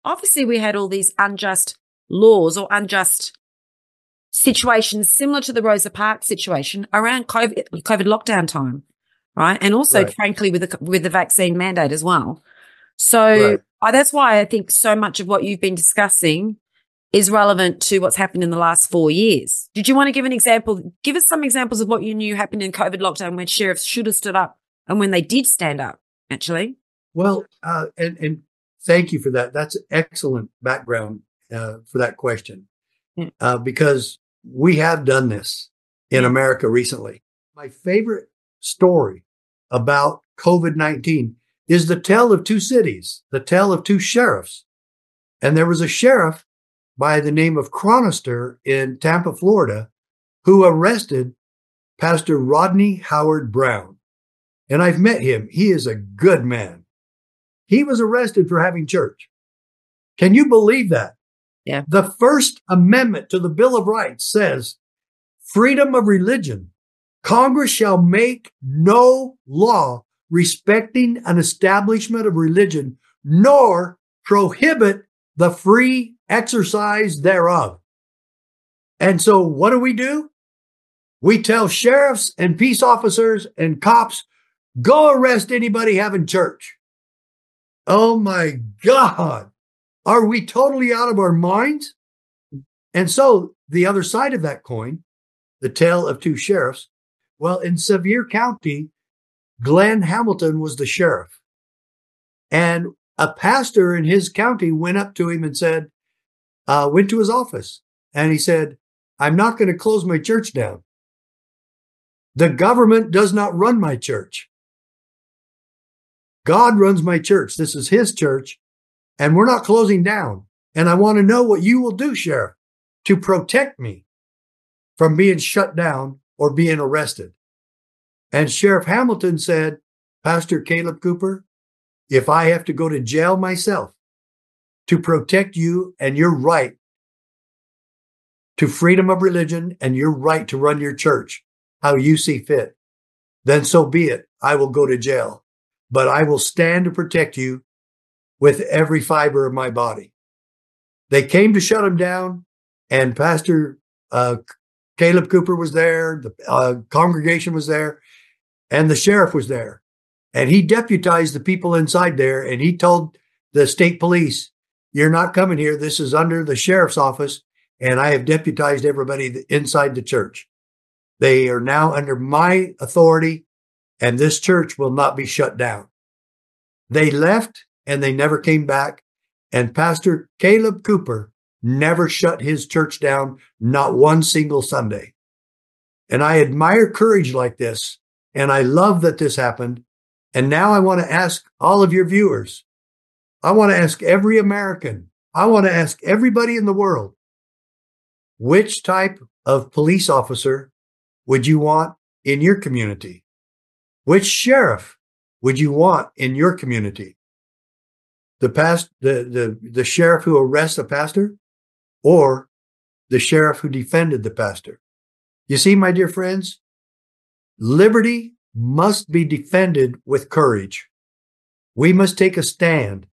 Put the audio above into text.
obviously we had all these unjust laws or unjust situations similar to the Rosa Parks situation around COVID lockdown time, right? And also, frankly, with the vaccine mandate as well. So that's why I think so much of what you've been discussing is relevant to what's happened in the last 4 years. Did you want to give an example? Give us some examples of what you knew happened in COVID lockdown when sheriffs should have stood up and when they did stand up, actually. Well, and thank you for that. That's excellent background for that question, because we have done this in America recently. My favorite story about COVID-19 is the tale of two cities, the tale of two sheriffs. And there was a sheriff by the name of Chronister in Tampa, Florida, who arrested Pastor Rodney Howard Brown. And I've met him. He is a good man. He was arrested for having church. Can you believe that? Yeah. The First Amendment to the Bill of Rights says freedom of religion. Congress shall make no law respecting an establishment of religion, nor prohibit the free exercise thereof. And so what do? We tell sheriffs and peace officers and cops, go arrest anybody having church. Oh my God. Are we totally out of our minds? And so the other side of that coin, the tale of two sheriffs, well, in Sevier County, Glenn Hamilton was the sheriff. And a pastor in his county went up to him and said, went to his office. And he said, I'm not going to close my church down. The government does not run my church. God runs my church. This is his church. And we're not closing down. And I want to know what you will do, Sheriff, to protect me from being shut down or being arrested. And Sheriff Hamilton said, Pastor Caleb Cooper, if I have to go to jail myself to protect you and your right to freedom of religion and your right to run your church how you see fit, then so be it. I will go to jail, but I will stand to protect you with every fiber of my body. They came to shut him down, and Pastor Caleb Cooper was there, the congregation was there, and the sheriff was there. And he deputized the people inside there, and he told the state police, you're not coming here. This is under the sheriff's office, and I have deputized everybody inside the church. They are now under my authority, and this church will not be shut down. They left, and they never came back. And Pastor Caleb Cooper never shut his church down, not one single Sunday. And I admire courage like this, and I love that this happened. And now I want to ask all of your viewers, I want to ask every American, I want to ask everybody in the world, which type of police officer would you want in your community? Which sheriff would you want in your community? The sheriff who arrests a pastor, or the sheriff who defended the pastor? You see, my dear friends, liberty must be defended with courage. We must take a stand